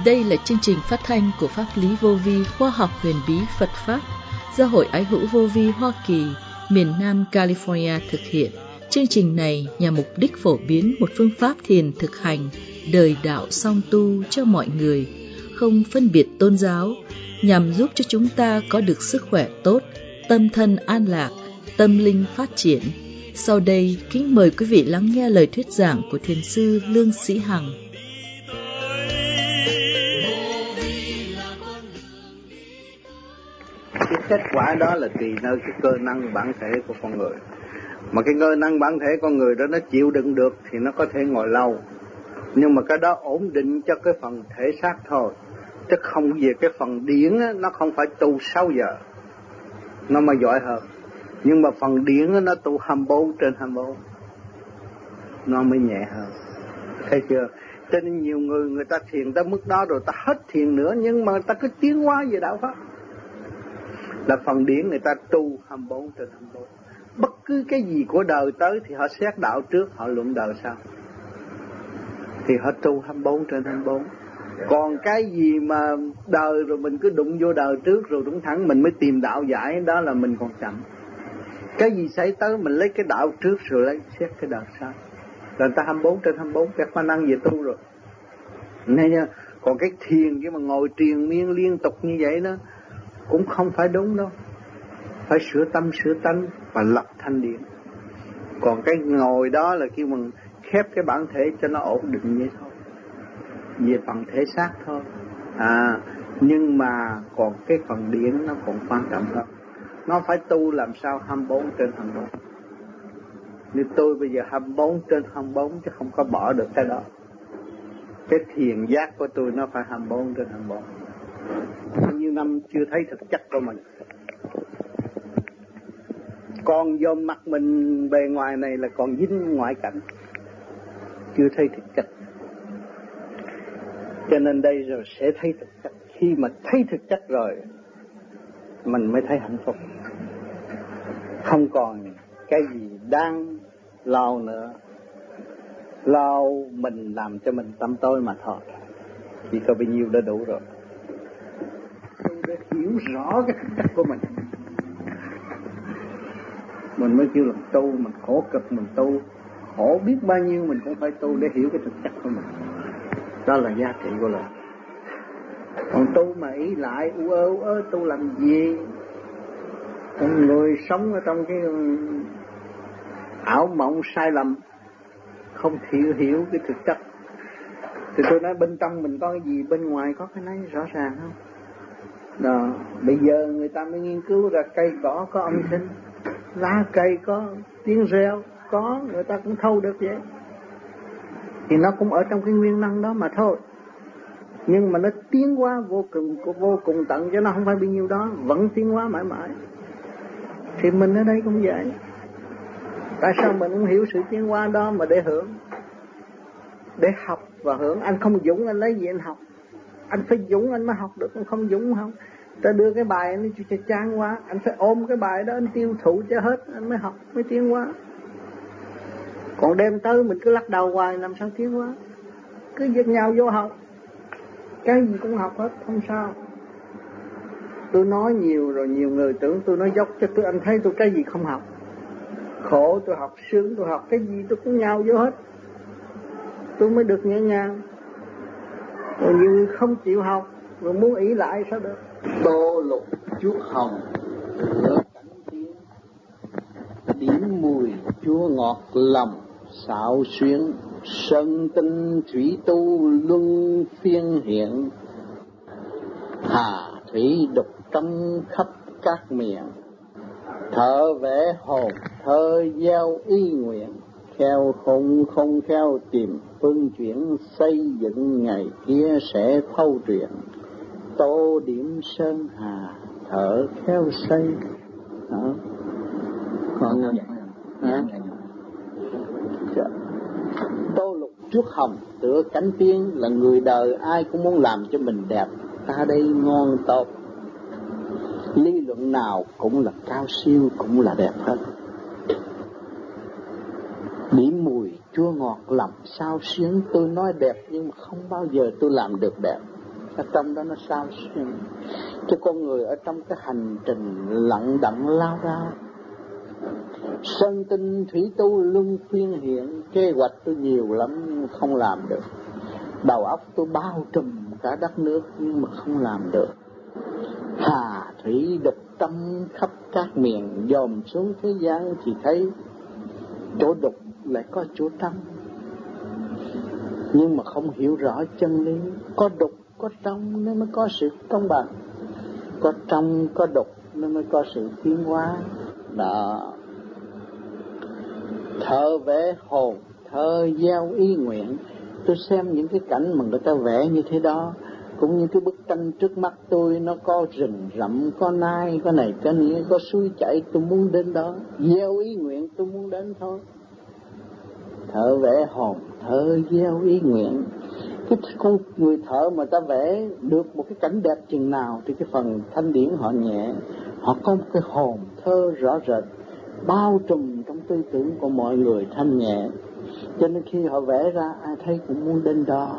Đây là chương trình phát thanh của Pháp lý vô vi khoa học huyền bí Phật Pháp do Hội Ái hữu vô vi Hoa Kỳ, miền Nam California thực hiện. Chương trình này nhằm mục đích phổ biến một phương pháp thiền thực hành đời đạo song tu cho mọi người, không phân biệt tôn giáo, nhằm giúp cho chúng ta có được sức khỏe tốt, tâm thân an lạc, tâm linh phát triển. Sau đây, kính mời quý vị lắng nghe lời thuyết giảng của Thiền sư Lương Sĩ Hằng. Cái kết quả đó là tùy nơi cái cơ năng bản thể của con người. Mà cái cơ năng bản thể con người đó nó chịu đựng được thì nó có thể ngồi lâu. Nhưng mà cái đó ổn định cho cái phần thể xác thôi. Chứ không về cái phần điển á, nó không phải tu 6 giờ. Nó mới giỏi hơn. Nhưng mà phần điển á, nó tu 24/24. Nó mới nhẹ hơn. Thấy chưa? Cho nên nhiều người ta thiền tới mức đó rồi ta hết thiền nữa. Nhưng mà ta cứ tiến hóa về đạo Pháp. Là phần điển người ta tu 24/24. Bất cứ cái gì của đời tới thì họ xét đạo trước, họ luận đời sau. Thì họ tu 24/24. Còn cái gì mà đời rồi mình cứ đụng vô đời trước rồi đúng thẳng mình mới tìm đạo giải, đó là mình còn chậm. Cái gì xảy tới mình lấy cái đạo trước rồi lấy xét cái đời sau. Rồi ta 24/24 cái khả năng về tu rồi. Nên nha, còn cái thiền cái mà ngồi triền miên liên tục như vậy đó cũng không phải đúng đâu. Phải sửa tâm sửa tánh và lập thanh điển. Còn cái ngồi đó là kêu mình khép cái bản thể cho nó ổn định vậy thôi. Về phần thể xác thôi. Nhưng mà còn cái phần điển nó còn quan trọng hơn. Nó phải tu làm sao 24/24. Như tôi bây giờ 24/24 chứ không có bỏ được cái đó. Cái thiền giác của tôi nó phải 24/24. Bao nhiêu năm chưa thấy thực chất của mình. Còn vô mặt mình bề ngoài này là còn dính ngoại cảnh, chưa thấy thực chất. Cho nên đây rồi sẽ thấy thực chất. Khi mà thấy thực chất rồi mình mới thấy hạnh phúc. Không còn cái gì đang lo nữa. Lo mình làm cho mình tâm tối mà thôi. Chỉ có bao nhiêu đã đủ rồi. Tôi đã hiểu rõ cái thực chất của mình. Mình mới kêu là tu, mình khổ cực mình tu. Khổ biết bao nhiêu mình cũng phải tu để hiểu cái thực chất của mình. Đó là giá trị của lời. Còn tu mà ý lại u ơ tu làm gì? Con người sống ở trong cái ảo mộng sai lầm, không hiểu cái thực chất. Thì tôi nói bên trong mình có cái gì, bên ngoài có cái này rõ ràng không? Đó, bây giờ người ta mới nghiên cứu ra cây cỏ có âm thanh, lá cây có tiếng reo, có người ta cũng thâu được vậy. Thì nó cũng ở trong cái nguyên năng đó mà thôi. Nhưng mà nó tiến hóa vô cùng tận chứ nó không phải bao nhiêu đó, vẫn tiến hóa mãi mãi. Thì mình ở đây cũng vậy. Tại sao mình không hiểu sự tiến hóa đó mà để hưởng? Để học và hưởng. Anh không dũng anh lấy gì anh học? Anh phải dũng anh mới học được, anh không dũng không. Ta đưa cái bài anh cho chán quá, anh phải ôm cái bài đó anh tiêu thụ cho hết anh mới học, mới tiến hóa. Còn đem tới mình cứ lắc đầu hoài làm sao tiến hóa? Cứ giật nhau vô học, cái gì cũng học hết, không sao. Tôi nói nhiều rồi nhiều người tưởng tôi nói dốc cho tôi, anh thấy tôi cái gì không học. Khổ tôi học, sướng tôi học, cái gì tôi cũng nhào vô hết. Tôi mới được nhẹ nhàng. Còn nhiều người không chịu học rồi muốn ý lại sao được. Tô lục chuốt hồng lửa cảnh tiếng, điểm mùi chua ngọt lòng xạo xuyến, sơn tinh thủy tu luân phiên hiện, hà thủy đục trong khắp các miền, thở vẽ hồn thơ gieo ý nguyện, theo không theo tìm phương chuyển, xây dựng ngày kia sẽ thâu truyện, tô điểm sơn hà thở theo xây. Đó. Còn tô lục chuốt hồng tựa cánh tiên, là người đời ai cũng muốn làm cho mình đẹp. Ta đây ngon tốt, lý luận nào cũng là cao siêu, cũng là đẹp hết. Điểm mùi chua ngọt lòng sao xuyến, tôi nói đẹp nhưng mà không bao giờ tôi làm được đẹp. ở trong đó nó sao xuyên. Cho con người ở trong cái hành trình lặng đặng lao ra. Sơn tinh thủy tu luân phiên hiện, kế hoạch tôi nhiều lắm nhưng không làm được. Đầu óc tôi bao trùm cả đất nước nhưng mà không làm được. Hà thủy đục tâm khắp các miền, dòm xuống thế gian chỉ thấy chỗ đục lại có chỗ trong. Nhưng mà không hiểu rõ chân lý, có đục có trong nên mới có sự công bằng, có trong có đục nên mới có sự tiến hóa. Đó, thơ vẽ hồn, thơ gieo ý nguyện. Tôi xem những cái cảnh mà người ta vẽ như thế đó, cũng như cái bức tranh trước mắt tôi, nó có rừng rậm, có nai, có này, có nĩa, có suối chảy, tôi muốn đến đó. Gieo ý nguyện tôi muốn đến thôi. Thợ vẽ hồn, thợ gieo ý nguyện. Cái con người thợ mà ta vẽ được một cái cảnh đẹp chừng nào thì cái phần thanh điển họ nhẹ, họ có một cái hồn thơ rõ rệt, bao trùm trong tư tưởng của mọi người thanh nhẹ. Cho nên khi họ vẽ ra ai thấy cũng muốn đến đó.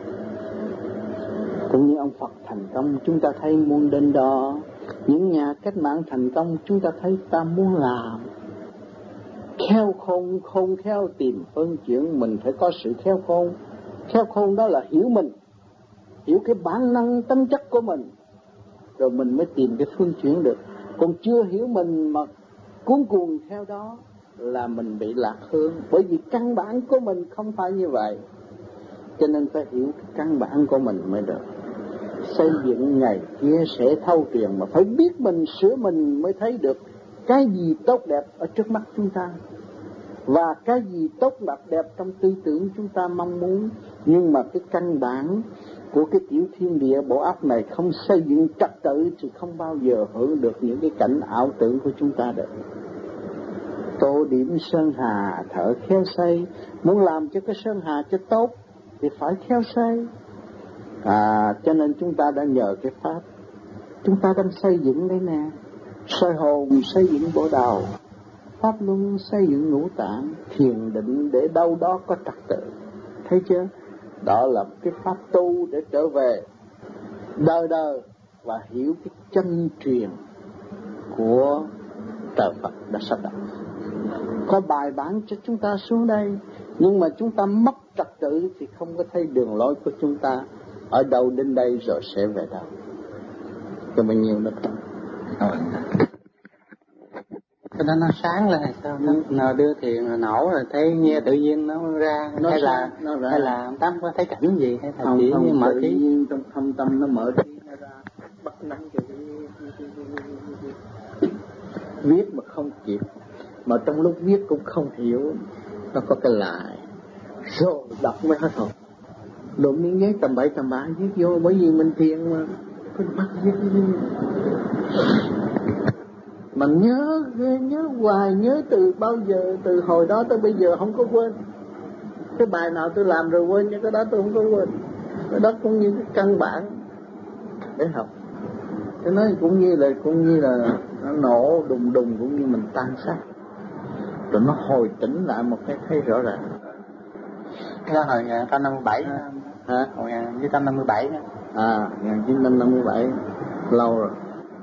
Cũng như ông Phật thành công chúng ta thấy muốn đến đó. Những nhà cách mạng thành công chúng ta thấy ta muốn làm. Khéo khôn, khôn khéo tìm phương chuyển, mình phải có sự khéo khôn. Khéo khôn đó là hiểu mình, hiểu cái bản năng tính chất của mình, rồi mình mới tìm cái phương chuyển được. Còn chưa hiểu mình mà cuốn cuồng theo đó là mình bị lạc hướng, bởi vì căn bản của mình không phải như vậy. Cho nên phải hiểu cái căn bản của mình mới được. Xây dựng ngày kia sẽ thâu tiền, mà phải biết mình, sửa mình mới thấy được cái gì tốt đẹp ở trước mắt chúng ta và cái gì tốt đẹp trong tư tưởng chúng ta mong muốn. Nhưng mà cái căn bản của cái tiểu thiên địa bộ óc này không xây dựng trật tự thì không bao giờ hưởng được những cái cảnh ảo tưởng của chúng ta được. Tô điểm sơn hà thợ khéo xây, muốn làm cho cái sơn hà cho tốt thì phải khéo xây. Cho nên chúng ta đã nhờ cái pháp, chúng ta đang xây dựng đây nè. Soi hồn xây dựng bộ đầu, pháp luân xây dựng ngũ tạng, thiền định để đâu đó có trật tự. Thấy chưa? Đó là cái pháp tu để trở về đời đời và hiểu cái chân truyền của trời Phật đã sắp đặt. Có bài bản cho chúng ta xuống đây, nhưng mà chúng ta mất trật tự thì không có thấy đường lối của chúng ta ở đâu đến đây rồi sẽ về đâu. Cho bao nhiêu nữa không? Cho nên nó sáng lên hay sao? Nó đưa thiền rồi nổ rồi thấy nghe tự nhiên nó ra, nó hay là hay là ông Tám có thấy cảnh gì hay là không, chỉ không, mở tự trí nhiên trong thâm tâm nó mở trí nó ra, bắt nắm cho viết mà không kịp, mà trong lúc viết cũng không hiểu, nó có cái lại rồi đọc mới hết hồn. Đụng miếng giấy tầm bậy tầm bạ viết vô, bởi vì mình thiền mà cứ bắt viết mà nhớ hoài, nhớ từ bao giờ, từ hồi đó tới bây giờ không có quên. Cái bài nào tôi làm rồi quên, nhưng cái đó tôi không có quên. Cái đó cũng như cái căn bản để học. Cái nói cũng như là nó nổ đùng đùng, cũng như mình tan xác, rồi nó hồi tỉnh lại một cái thấy rõ ràng. Cái đó hồi 1957 hả? Hồi 1957 1957 lâu rồi,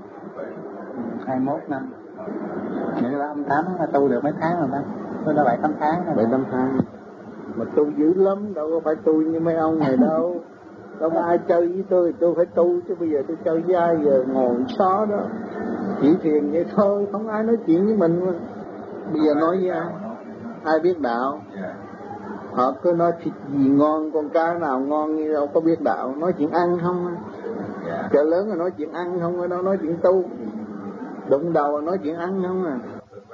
21 năm. Nghĩa là ông Tám tu được mấy tháng rồi đó? Tôi đã 7-8 tháng rồi. 7-8 tháng. Mà tu dữ lắm, đâu có phải tu như mấy ông này đâu. Đâu có ai chơi với tôi phải tu, chứ bây giờ tôi chơi với ai giờ ngồi xó đó. Chỉ thiền vậy thôi, không ai nói chuyện với mình. Bây giờ nói với ai? Ai biết đạo? Họ cứ nói thịt gì ngon, con cá nào ngon, như đâu có biết đạo. Nói chuyện ăn không? Chợ lớn là nói chuyện ăn không, ở đâu nói chuyện tu. Đụng đầu là nói chuyện ăn không à.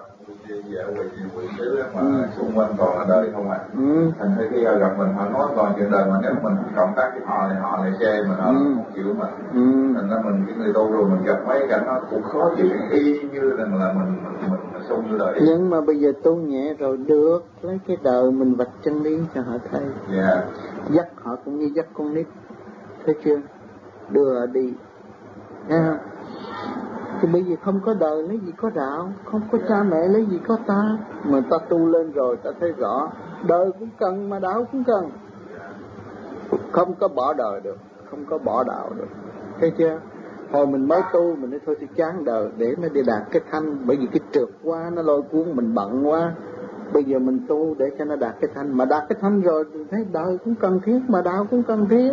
Xung quanh toàn là đời không à. Thành ra khi gặp mình họ nói toàn chuyện đời, mà nếu mình cộng tác với họ thì họ lại chê mình, họ không chịu mình. Thành ra mình cái người tu rồi mình gặp mấy cảnh nó cũng khó chịu, y như là mình xung như đời. Nhưng mà bây giờ tu nhẹ rồi được, lấy cái đời mình vạch chân lý cho họ thấy. Dắt họ cũng như dắt con nít, thấy chưa? Đưa đi, thấy không? Thì bây giờ không có đời lấy gì có đạo, không có cha mẹ lấy gì có ta. Mà ta tu lên rồi ta thấy rõ, đời cũng cần mà đạo cũng cần. Không có bỏ đời được, không có bỏ đạo được. Thấy chưa? Hồi mình mới tu mình nói thôi thì chán đời để nó đi đạt cái thanh, bởi vì cái trượt quá nó lôi cuốn mình bận quá. Bây giờ mình tu để cho nó đạt cái thanh, mà đạt cái thanh rồi thì thấy đời cũng cần thiết mà đạo cũng cần thiết.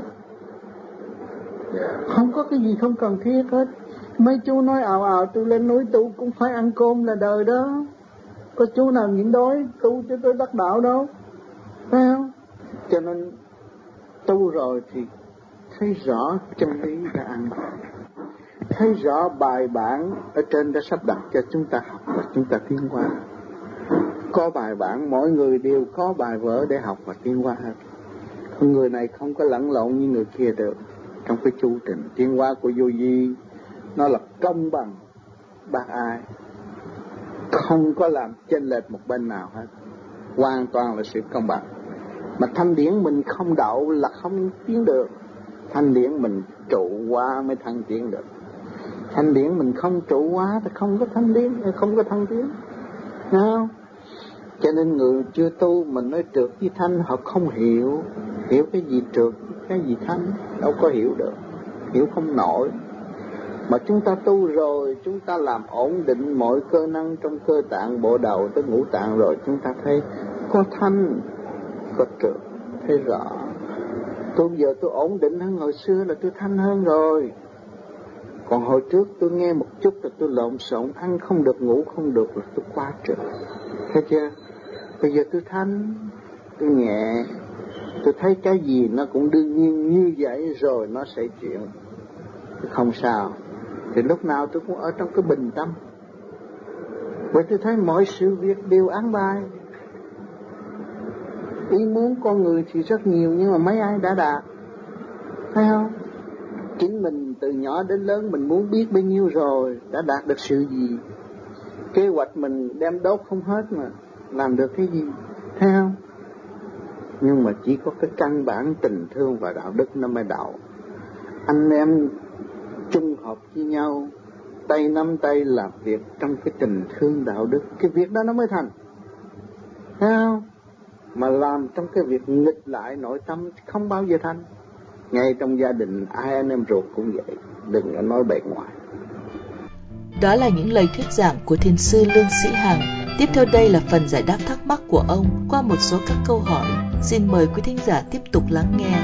Không có cái gì không cần thiết hết. Mấy chú nói ào ào tôi lên núi tu cũng phải ăn cơm là đời đó. Có chú nào nhịn đói tu cho tôi đắc đạo đâu, phải không? Cho nên tu rồi thì thấy rõ chân lý đã ăn, thấy rõ bài bản ở trên đã sắp đặt cho chúng ta học và chúng ta tiến hóa. Có bài bản, mỗi người đều có bài vở để học và tiến hóa hết. Người này không có lẫn lộn như người kia được. Trong cái chu trình tiến hóa của vô vi, nó là công bằng bác ai, không có làm chênh lệch một bên nào hết, hoàn toàn là sự công bằng. Mà thanh điển mình không đậu là không tiến được. Thanh điển mình trụ hóa mới thăng tiến được. Thanh điển mình không trụ hóa thì không có thanh điển, không có thăng tiến. Không? Cho nên người chưa tu mình nói trượt với thanh họ không hiểu. Hiểu cái gì trượt, cái gì thanh, đâu có hiểu được, hiểu không nổi. Mà chúng ta tu rồi, chúng ta làm ổn định mọi cơ năng trong cơ tạng, bộ đầu tới ngũ tạng rồi, chúng ta thấy có thanh, có trượt, thấy rõ. Tôi giờ tôi ổn định hơn hồi xưa là tôi thanh hơn rồi. Còn hồi trước tôi nghe một chút là tôi lộn xộn, ăn không được, ngủ không được là tôi quá trượt. Thấy chưa? Bây giờ tôi thanh, tôi nhẹ, tôi thấy cái gì nó cũng đương nhiên như vậy rồi nó sẽ chuyển. Không sao. Thì lúc nào tôi cũng ở trong cái bình tâm. Bởi tôi thấy mọi sự việc đều án bài. Ý muốn con người thì rất nhiều, nhưng mà mấy ai đã đạt, thấy không? Chính mình từ nhỏ đến lớn mình muốn biết bao nhiêu rồi, đã đạt được sự gì? Kế hoạch mình đem đốt không hết mà làm được cái gì, thấy không? Nhưng mà chỉ có cái căn bản tình thương và đạo đức nó mới đậu. Anh em chung hợp với nhau, tay nắm tay làm việc trong cái tình thương đạo đức, cái việc đó nó mới thành, thấy không? Mà làm trong cái việc nghịch lại nội tâm không bao giờ thành. Ngay trong gia đình ai anh em ruột cũng vậy, đừng có nói bề ngoài. Đó là những lời thuyết giảng của thiền sư Lương Sĩ Hằng. Tiếp theo đây là phần giải đáp thắc mắc của ông qua một số các câu hỏi. Xin mời quý thính giả tiếp tục lắng nghe.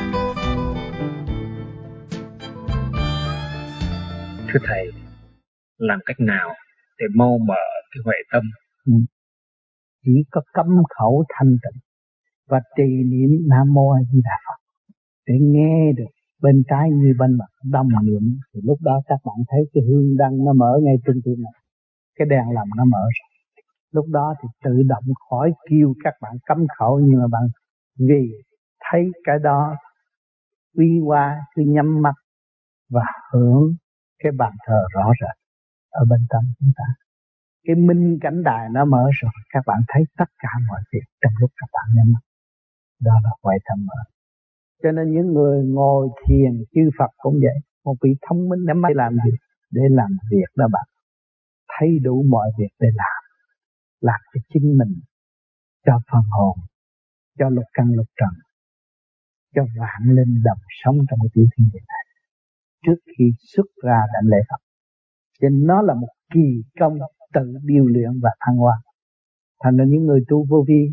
Thưa Thầy, làm cách nào để mau mở cái huệ tâm? Chỉ có cấm khẩu thanh tịnh và trì niệm Nam Mô A Di Đà Phật để nghe được bên trái như bên mặt đồng niệm, thì lúc đó các bạn thấy cái hương đăng nó mở ngay trên tim này, cái đèn làm nó mở rồi. Lúc đó thì tự động khỏi kêu các bạn cấm khẩu, nhưng mà bạn vì thấy cái đó quy qua cứ nhắm mắt và hưởng cái bàn thờ rõ rệt ở bên trong chúng ta. Cái minh cảnh đài nó mở rồi, các bạn thấy tất cả mọi việc trong lúc các bạn nhắm mắt. Đó là huệ tâm mở. Cho nên những người ngồi thiền chư Phật cũng vậy. Một vị thông minh để mới làm gì? Để làm việc đó bạn. Thấy đủ mọi việc để làm cho chính mình, cho phần hồn, cho lục căn lục trần, cho vạn linh đồng sống trong cái tiểu thiên địa này trước khi xuất ra đảnh lễ Phật. Cho nên nó là một kỳ công tự điều luyện và thăng hoa. Thành ra những người tu vô vi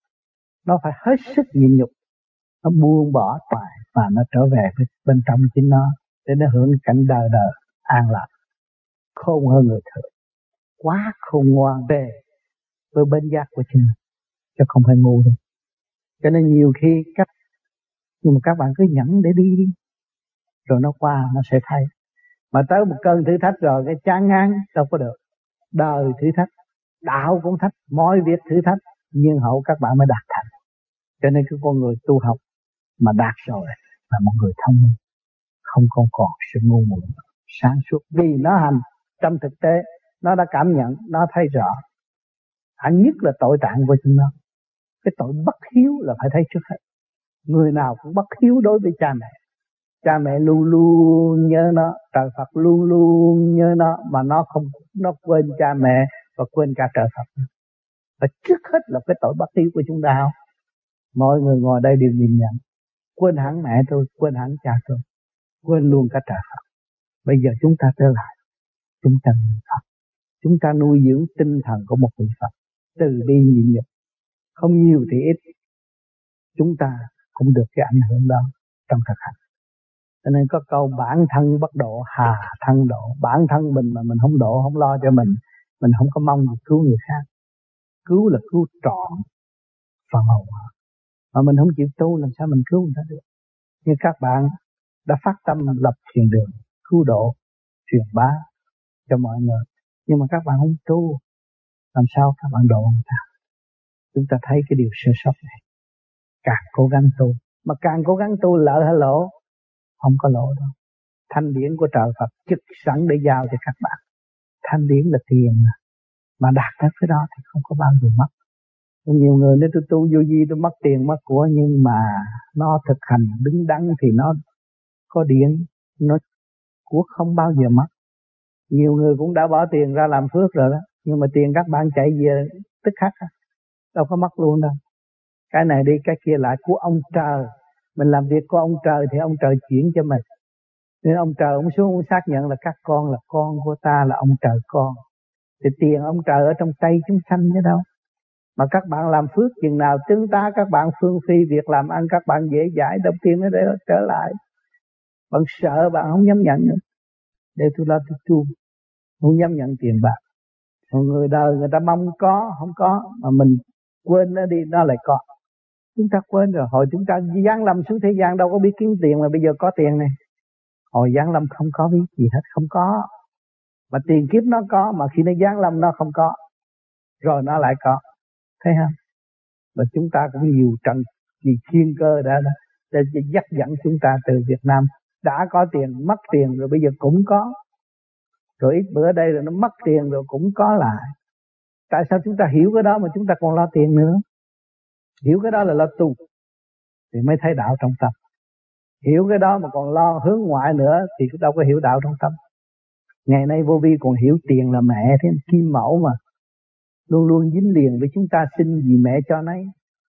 nó phải hết sức nhịn nhục, nó buông bỏ toại và nó trở về với bên trong chính nó để nó hưởng cảnh đời đời an lạc, khôn hơn người thường, quá khôn ngoan về với bên giác của chính mình, chứ không phải ngu đâu. Cho nên nhiều khi nhưng mà các bạn cứ nhẫn để đi rồi nó qua nó sẽ thay. Mà tới một cơn thử thách rồi cái chán ngán đâu có được. Đời thử thách, đạo cũng thách, mọi việc thử thách, nhưng hậu các bạn mới đạt thành. Cho nên cái con người tu học mà đạt rồi là một người thông minh, không còn sự ngu muội, sáng suốt, vì nó hành trong thực tế, nó đã cảm nhận, nó thấy rõ. Hẳn nhất là tội trạng của chúng nó. Cái tội bất hiếu là phải thấy trước hết. Người nào cũng bất hiếu đối với cha mẹ. Cha mẹ luôn luôn nhớ nó, trời Phật luôn luôn nhớ nó, mà nó không, nó quên cha mẹ và quên cả trời Phật. Và trước hết là cái tội bất hiếu của chúng ta. Mọi người ngồi đây đều nhìn nhận, quên hẳn mẹ tôi, quên hẳn cha tôi. quên luôn cả trời Phật. Bây giờ chúng ta trở lại, chúng ta niệm Phật, chúng ta nuôi dưỡng tinh thần của một vị Phật, từ bi nhịn nhục, không nhiều thì ít, chúng ta cũng được cái ảnh hưởng đó trong thực hành. Cho nên có câu bản thân bất độ, hà thân độ. Bản thân mình mà mình không độ, không lo cho mình không có mong gì cứu người khác. Cứu là cứu trọn phần hồn họ. Mà mình không chịu tu làm sao mình cứu người ta được. Nhưng các bạn đã phát tâm lập thiền đường, cứu độ, truyền bá cho mọi người. Nhưng mà các bạn không tu, làm sao các bạn độ người ta? Chúng ta thấy cái điều sơ sót này. Càng cố gắng tu, mà càng cố gắng tu lợi hay lỗ? Không có lỗ đâu. Thanh điển của trời Phật trực sẵn để giao cho các bạn. Thanh điển là tiền mà đạt tới cái đó thì không có bao giờ mất. Nhiều người nếu tôi tu vô vi tôi mất tiền mất của, nhưng mà nó thực hành đứng đắn thì nó có điển, nó của không bao giờ mất. Nhiều người cũng đã bỏ tiền ra làm phước rồi đó, nhưng mà tiền các bạn chạy về tức khắc đâu có mất luôn đâu. Cái này đi cái kia lại của ông trời. Mình làm việc của ông trời thì ông trời chuyển cho mình. Nên ông trời ông xuống ông xác nhận là các con là con của ta, là ông trời con. Thì tiền ông trời ở trong tay chúng sanh chứ đâu. Mà các bạn làm phước chừng nào tương tá các bạn phương phi việc làm ăn các bạn dễ dãi, đồng tiền nó để trở lại. Bạn sợ bạn không dám nhận nữa. Để tôi lo tôi tu, không dám nhận tiền bạc. Còn người đời người ta mong có, không có, mà mình quên nó đi nó lại có. Chúng ta quên rồi, hồi chúng ta giáng lâm xuống thế gian đâu có biết kiếm tiền mà bây giờ có tiền này. Hồi giáng lâm không có biết gì hết, không có. Mà tiền kiếp nó có, mà khi nó giáng lâm nó không có. Rồi nó lại có. Thấy không? Và chúng ta cũng nhiều trận vì thiên cơ đã để dắt dẫn chúng ta từ Việt Nam. Đã có tiền, mất tiền rồi bây giờ cũng có. Rồi ít bữa đây rồi nó mất tiền rồi cũng có lại. Tại sao chúng ta hiểu cái đó mà chúng ta còn lo tiền nữa? Hiểu cái đó là lo tu thì mới thấy đạo trong tâm. Hiểu cái đó mà còn lo hướng ngoại nữa thì đâu có hiểu đạo trong tâm. Ngày nay vô vi còn hiểu tiền là mẹ thêm kim mẫu mà. Luôn luôn dính liền với chúng ta, xin gì mẹ cho nấy.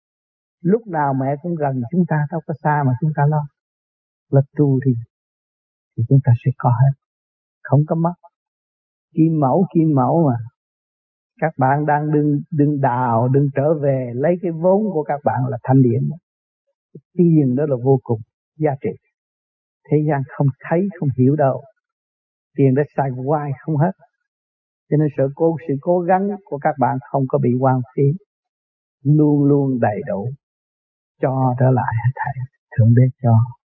Lúc nào mẹ cũng gần chúng ta, đâu có xa mà chúng ta lo. Là tu thì chúng ta sẽ có hết, không có mất. Kim mẫu mà. Các bạn đang đừng đào, đừng trở về lấy cái vốn của các bạn là thanh điển. Tiền đó là vô cùng giá trị. Thế gian không thấy, không hiểu đâu. Tiền đã xài hoài không hết. Cho nên sự cố gắng của các bạn không có bị hoang phí. Luôn luôn đầy đủ. Cho trở lại hết thảy. Thượng Đế cho.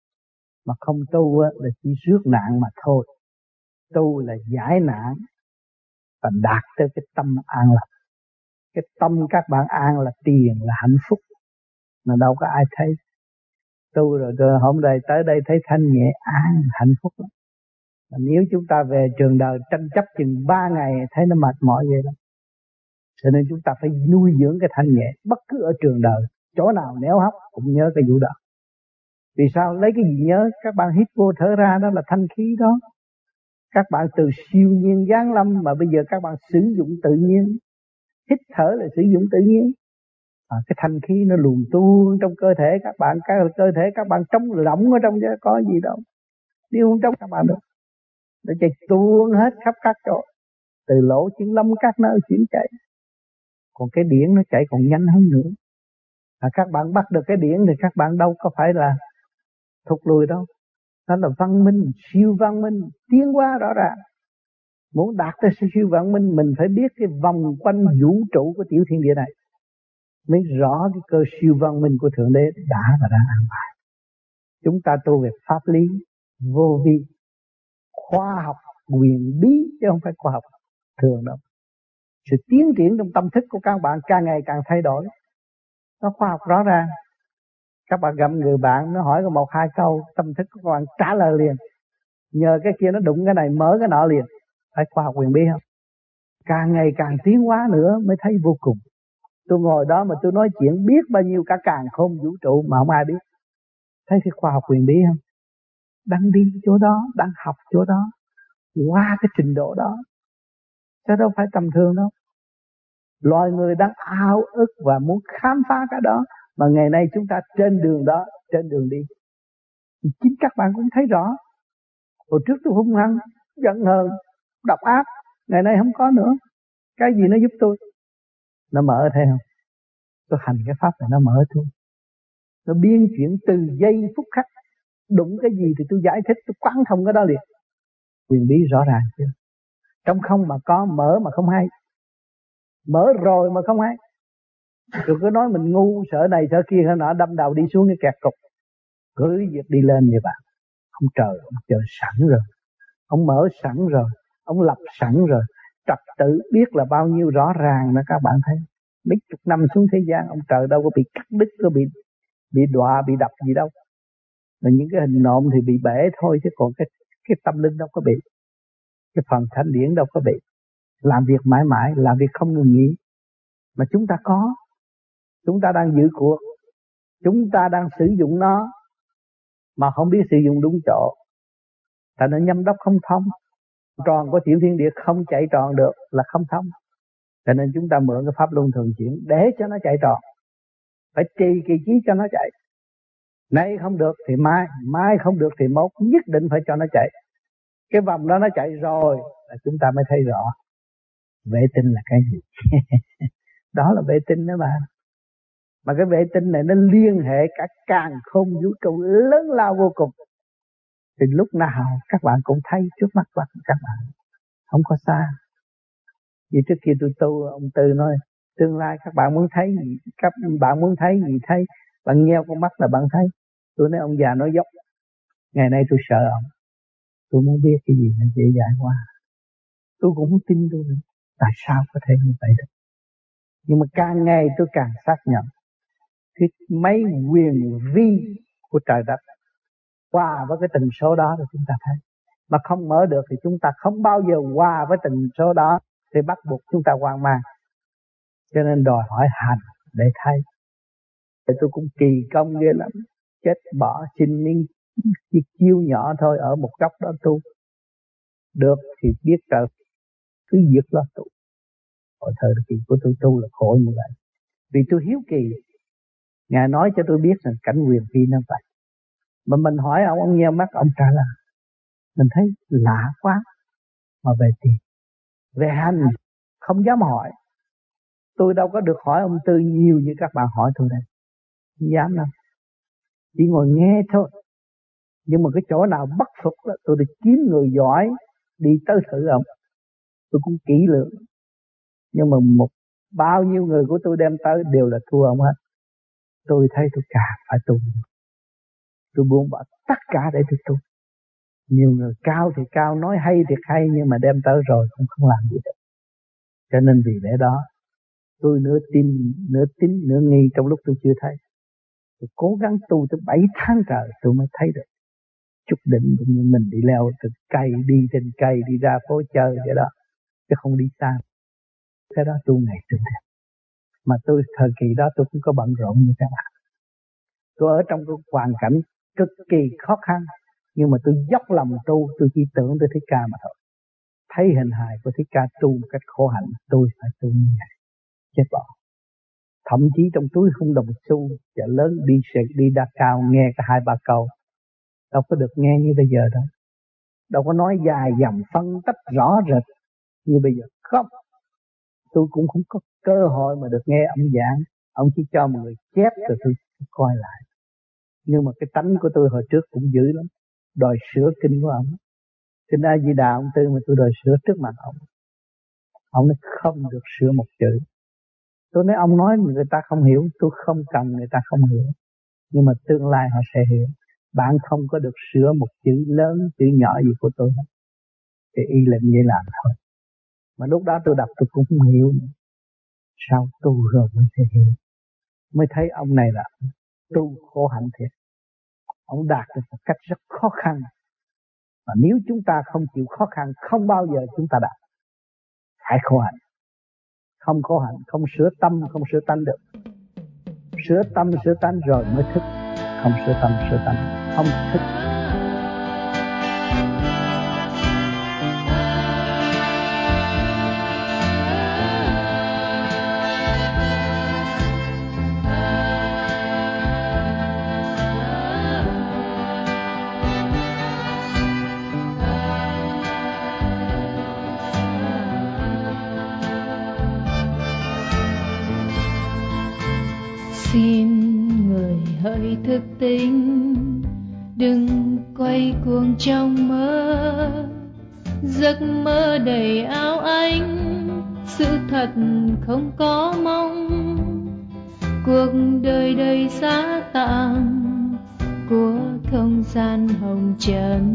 Mà không tu là chỉ rước nạn mà thôi. Tu là giải nạn và đạt tới cái tâm an lạc. Cái tâm các bạn an là tiền, là hạnh phúc. Mà đâu có ai thấy. Tu rồi hôm nay tới đây thấy thanh nhẹ an, hạnh phúc lắm. Mà nếu chúng ta về trường đời tranh chấp chừng 3 ngày thấy nó mệt mỏi vậy đó. Cho nên chúng ta phải nuôi dưỡng cái thanh nhẹ. Bất cứ ở trường đời, chỗ nào néo hấp cũng nhớ cái vụ đó. Vì sao? Lấy cái gì nhớ? Các bạn hít vô thở ra đó là thanh khí đó. Các bạn từ siêu nhiên giáng lâm mà bây giờ các bạn sử dụng tự nhiên. Hít thở là sử dụng tự nhiên. Cái thanh khí nó luồn tuôn trong cơ thể các bạn. Cơ thể các bạn trống lỏng ở trong chứ có gì đâu. Nếu không trống các bạn được. Nó chạy tuôn hết khắp các chỗ. Từ lỗ chân lông các nơi chuyển chạy. Còn cái điển nó chạy còn nhanh hơn nữa. Các bạn bắt được cái điển thì các bạn đâu có phải là thụt lùi đâu. Đó là văn minh, siêu văn minh, tiến hóa rõ ràng. Muốn đạt tới siêu văn minh mình phải biết cái vòng quanh vũ trụ của tiểu thiên địa này. Mới rõ cái cơ siêu văn minh của Thượng Đế đã và đang an bài. Chúng ta tu về pháp lý, vô vi, khoa học, quyền bí chứ không phải khoa học thường đâu. Sự tiến triển trong tâm thức của các bạn càng ngày càng thay đổi. Nó khoa học rõ ràng. Các bạn gặp người bạn nó hỏi có 1-2 câu, tâm thức của các bạn trả lời liền. Nhờ cái kia nó đụng cái này mở cái nọ liền. Phải khoa học quyền bí không? Càng ngày càng tiến hóa nữa mới thấy vô cùng. Tôi ngồi đó mà tôi nói chuyện biết bao nhiêu cả càn khôn vũ trụ mà không ai biết. Thấy cái khoa học quyền bí không? Đang đi chỗ đó, đang học chỗ đó, qua cái trình độ đó. Chứ đâu phải tầm thường đâu. Loài người đang ao ước và muốn khám phá cái đó. Mà ngày nay chúng ta trên đường đó, trên đường đi. Chính các bạn cũng thấy rõ. Hồi trước tôi hung hăng, giận hờn, độc ác, ngày nay không có nữa. Cái gì nó giúp tôi? Nó mở, thấy không? Tôi hành cái pháp này nó mở tôi. Nó biến chuyển từ giây phút khắc. Đụng cái gì thì tôi giải thích, tôi quán thông cái đó liền. Quyền bí rõ ràng chưa? Trong không mà có, mở mà không hay. Mở rồi mà không hay. Tôi cứ nói mình ngu, sợ này sợ kia hay nọ, đâm đầu đi xuống cái kẹt cục. Cứ việc đi lên vậy bạn. Ông trời, ông chờ sẵn rồi. Ông mở sẵn rồi. Ông lập sẵn rồi. Trật tự biết là bao nhiêu rõ ràng nữa các bạn thấy. Mấy chục năm xuống thế gian, ông trời đâu có bị cắt đứt, có bị đọa, bị đập gì đâu. Mà những cái hình nộm thì bị bể thôi, chứ còn cái tâm linh đâu có bị. Cái phần thanh điển đâu có bị. Làm việc mãi mãi, làm việc không ngừng nghỉ. Mà chúng ta có. Chúng ta đang giữ cuộc. Chúng ta đang sử dụng nó mà không biết sử dụng đúng chỗ. Tại nó nhâm đốc không thông. Tròn có tiểu thiên địa không chạy tròn được là không thông. Cho nên chúng ta mượn cái pháp luân thường chuyển để cho nó chạy tròn. Phải trì kỳ trí cho nó chạy. Nay không được thì mai, mai không được thì mốt, nhất định phải cho nó chạy. Cái vòng đó nó chạy rồi là chúng ta mới thấy rõ vệ tinh là cái gì. Đó là vệ tinh đó bạn. Mà cái vệ tinh này nó liên hệ cả càn khôn vũ trụ lớn lao vô cùng. Thì lúc nào các bạn cũng thấy trước mắt các bạn, không có xa. Vì trước kia tôi tu, ông Tư nói tương lai các bạn muốn thấy gì, các bạn muốn thấy gì thấy, bạn nheo con mắt là bạn thấy. Tôi nói ông già nói dốc. Ngày nay tôi sợ ông, tôi muốn biết cái gì là dễ dàng qua. Tôi cũng không tin tôi nữa. Tại sao có thể như vậy được? Nhưng mà càng ngày tôi càng xác nhận cái mấy quyền vi của trời đất hòa với cái tần số đó thì chúng ta thấy. Mà không mở được thì chúng ta không bao giờ hòa với tần số đó, thì bắt buộc chúng ta hoang mang. Cho nên đòi hỏi hành để thấy. Thì tôi cũng kỳ công ghê lắm. Chết bỏ xin miếng chiêu nhỏ thôi ở một góc đó tu. Được thì biết trời cứ việc đó tu. Hồi thời kỳ của tôi tu là khổ như vậy. Vì tôi hiếu kỳ. Ngài nói cho tôi biết rằng cảnh quyền phi nó vậy. Mà mình hỏi ông nheo mắt ông trả lời. Mình thấy lạ quá. Mà về tiền, về hành không dám hỏi. Tôi đâu có được hỏi ông Tư nhiều như các bạn hỏi tôi đây. Không dám đâu. Chỉ ngồi nghe thôi. Nhưng mà cái chỗ nào bất phục đó, tôi đi kiếm người giỏi đi tới thử ông. Tôi cũng kỹ lưỡng. Nhưng mà bao nhiêu người của tôi đem tới đều là thua ông hết. Tôi thấy tôi càng phải tu. Tôi buông bỏ tất cả để tôi tu. Nhiều người cao thì cao, nói hay thì hay, nhưng mà đem tới rồi cũng không làm gì được. Cho nên vì lẽ đó tôi nửa tin nửa nghi trong lúc tôi chưa thấy. Tôi cố gắng tu tới 7 tháng trời tôi mới thấy được. Chút đỉnh cũng như mình đi leo từ cây, đi trên cây, đi ra phố chơi vậy đó, chứ không đi xa. Cái đó tu ngày tu đẹp. Mà tôi thời kỳ đó tôi cũng có bận rộn như các bạn. Tôi ở trong cái hoàn cảnh cực kỳ khó khăn, nhưng mà tôi dốc lòng tu. Tôi chỉ tưởng tới Thích Ca mà thôi. Thấy hình hài của Thích Ca tu một cách khổ hạnh, tôi phải tu như vậy. Chết bỏ. Thậm chí trong túi không đồng xu, chợ lớn đi đa cao nghe cả 2-3 câu. Đâu có được nghe như bây giờ đâu. Đâu có nói dài dòng phân tích rõ rệt như bây giờ. Không. Tôi cũng không có cơ hội mà được nghe ông giảng. Ông chỉ cho một người chép rồi tôi coi lại. Nhưng mà cái tánh của tôi hồi trước cũng dữ lắm. Đòi sửa kinh của ông. Kinh A Di Đà ông Tư mà tôi đòi sửa trước mặt ông. Ông nói không được sửa một chữ. Tôi nói ông nói người ta không hiểu. Tôi không cần người ta không hiểu. Nhưng mà tương lai họ sẽ hiểu. Bạn không có được sửa một chữ lớn, chữ nhỏ gì của tôi hết. Thì y lệnh vậy làm thôi. Mà lúc đó tôi đọc tôi cũng không hiểu nữa. Sao tu rồi mới sẽ hiểu. Mới thấy ông này là tu khổ hạnh thiệt. Ông đạt được một cách rất khó khăn. Và nếu chúng ta không chịu khó khăn, không bao giờ chúng ta đạt. Phải khổ hạnh. Không khổ hạnh, không sửa tâm, không sửa tánh được. Sửa tâm, sửa tánh rồi mới thức. Không sửa tâm, sửa tánh, không thức. Xin người hỡi thức tỉnh, đừng quay cuồng trong mơ, giấc mơ đầy áo ánh, sự thật không có mong. Cuộc đời đầy giá tạm của không gian hồng trần.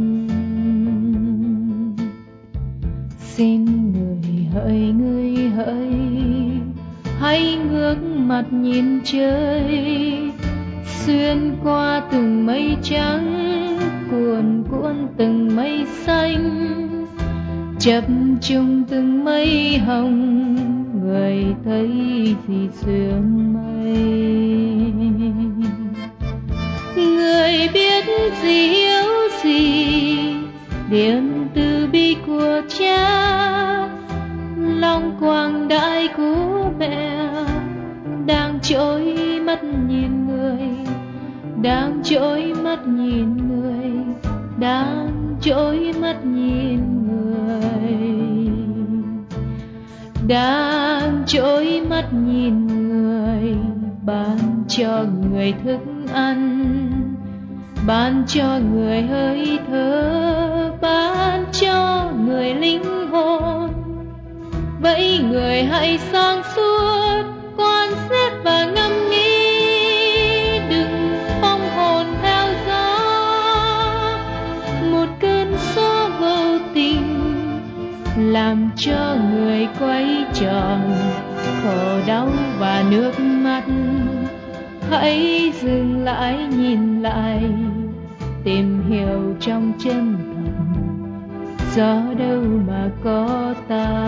Xin người hỡi hãy ngước mặt nhìn trời, xuyên qua từng mây trắng, cuồn cuộn từng mây xanh, chập trùng từng mây hồng, người thấy gì xuyên mây. Người biết gì hiểu gì điểm từ bi của cha, lòng quang đại của mẹ đang trỗi mắt nhìn người, đang trỗi mắt nhìn người, đang trỗi mắt nhìn người, đang trỗi mắt nhìn người. Ban cho người thức ăn, ban cho người hơi thở, ban cho người linh hồn. Vậy người hãy sáng suốt quan sát và ngẫm nghĩ, đừng phong hồn theo gió. Một cơn gió vô tình làm cho người quay tròn, khổ đau và nước mắt. Hãy dừng lại nhìn lại, tìm hiểu trong chân thật, gió đâu mà có ta.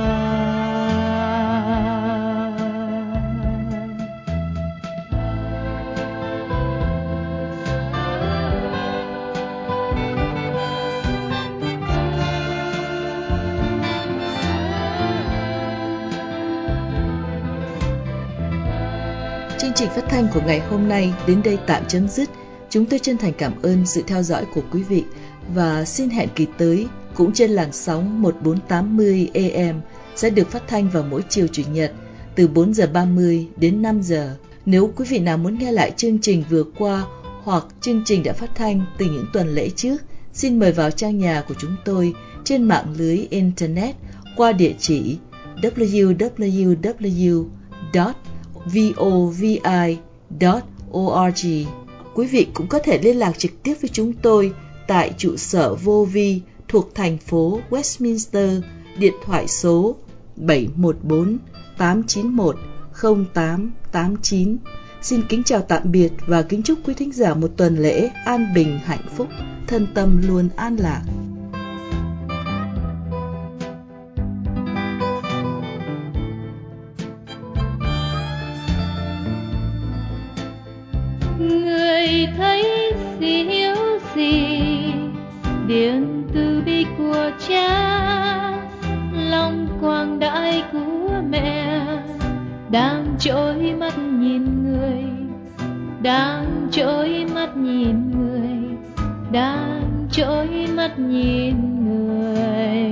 Chương trình phát thanh của ngày hôm nay đến đây tạm chấm dứt. Chúng tôi chân thành cảm ơn sự theo dõi của quý vị và xin hẹn kỳ tới cũng trên làn sóng 1480 AM sẽ được phát thanh vào mỗi chiều Chủ nhật từ 4 giờ 30 đến 5 giờ. Nếu quý vị nào muốn nghe lại chương trình vừa qua hoặc chương trình đã phát thanh từ những tuần lễ trước, xin mời vào trang nhà của chúng tôi trên mạng lưới Internet qua địa chỉ www.vovi.org. Quý vị cũng có thể liên lạc trực tiếp với chúng tôi tại trụ sở Vô Vi thuộc thành phố Westminster, điện thoại số 714-891-0889. Xin kính chào tạm biệt và kính chúc quý thính giả một tuần lễ an bình hạnh phúc, thân tâm luôn an lạc. Người thấy gì hiểu gì điện từ bi của cha, lòng quang đại của mẹ đang trỗi mắt nhìn người, đang trỗi mắt nhìn người, đang trỗi mắt nhìn người,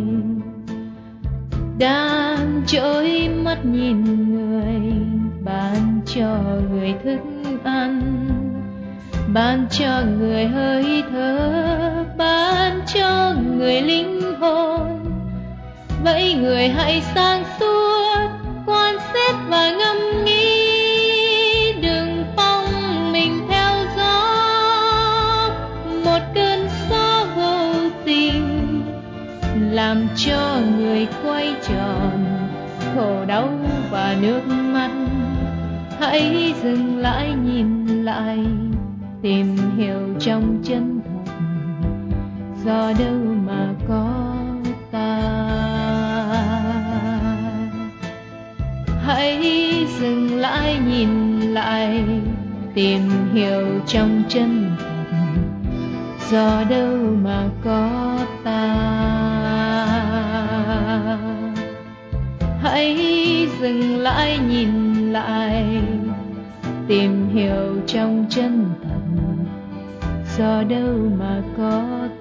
đang trỗi mắt nhìn người. Ban cho người thức ăn, ban cho người hơi thở, ban cho người linh hồn. Vậy người hãy sáng suốt quan sát và ngẫm nghĩ, đừng phong mình theo gió. Một cơn gió vô tình làm cho người quay tròn, khổ đau và nước mắt. Hãy dừng lại nhìn lại, tìm hiểu trong chân thật, do đâu mà có ta. Hãy dừng lại nhìn lại, tìm hiểu trong chân thật, do đâu mà có ta. Hãy dừng lại nhìn lại, tìm hiểu trong chân thật, do đâu mà có